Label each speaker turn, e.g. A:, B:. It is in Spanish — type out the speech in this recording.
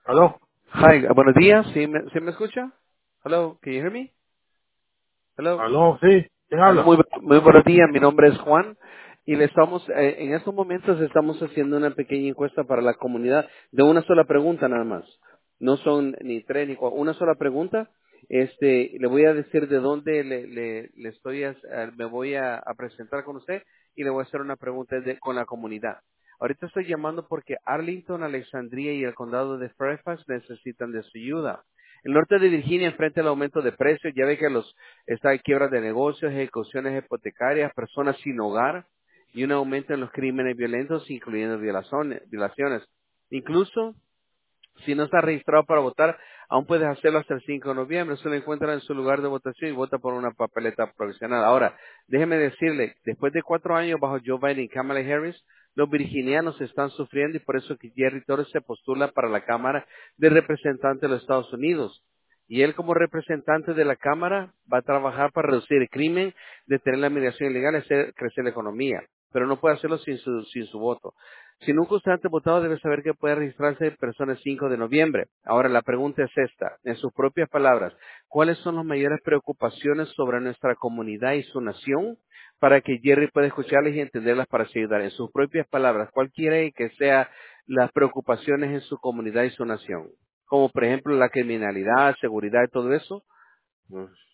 A: ¿Aló?
B: Hi, buenos días. ¿Sí me escucha? Hello, can you hear me? Hello.
A: ¿Aló? Sí. ¿Quién habla?
B: Muy buenos días. Mi nombre es Juan y en estos momentos estamos haciendo una pequeña encuesta para la comunidad de una sola pregunta nada más. No son ni tres ni cuatro, una sola pregunta. Le voy a decir de dónde le estoy, me voy a presentar con usted y le voy a hacer una pregunta con la comunidad. Ahorita estoy llamando porque Arlington, Alexandria y el condado de Fairfax necesitan de su ayuda. El norte de Virginia enfrenta el aumento de precios. Ya ve que está en quiebras de negocios, ejecuciones hipotecarias, personas sin hogar y un aumento en los crímenes violentos, incluyendo violaciones. Incluso si no está registrado para votar, aún puedes hacerlo hasta el 5 de noviembre. Se lo encuentra en su lugar de votación y vota por una papeleta provisional. Ahora, déjeme decirle, después de 4 años bajo Joe Biden y Kamala Harris, los virginianos están sufriendo y por eso que Jerry Torres se postula para la Cámara de Representantes de los Estados Unidos. Y él como representante de la Cámara va a trabajar para reducir el crimen, detener la migración ilegal y hacer crecer la economía. Pero no puede hacerlo sin su voto. Si nunca usted ha votado, debe saber que puede registrarse persona el 5 de noviembre. Ahora, la pregunta es esta. En sus propias palabras, ¿cuáles son las mayores preocupaciones sobre nuestra comunidad y su nación? Para que Jerry pueda escucharlas y entenderlas para así ayudar. En sus propias palabras, ¿cuál quiere que sea las preocupaciones en su comunidad y su nación? Como por ejemplo la criminalidad, seguridad y todo eso.